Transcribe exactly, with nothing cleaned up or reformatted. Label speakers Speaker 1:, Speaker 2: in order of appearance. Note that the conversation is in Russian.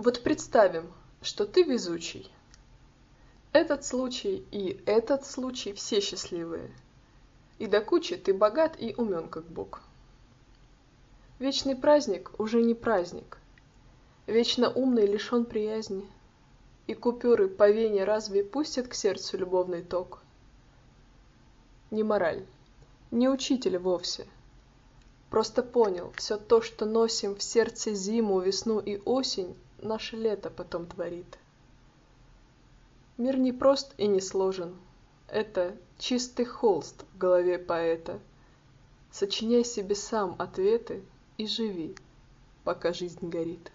Speaker 1: Вот представим, что ты везучий. Этот случай и этот случай все счастливые. И до кучи ты богат и умен, как Бог. Вечный праздник уже не праздник. Вечно умный лишен приязни. И купюры по вене разве пустят к сердцу любовный ток? Не мораль, не учитель вовсе. Просто понял, все то, что носим в сердце зиму, весну и осень, наше лето потом творит. Мир не прост и не сложен. Это чистый холст в голове поэта. Сочиняй себе сам ответы и живи, пока жизнь горит.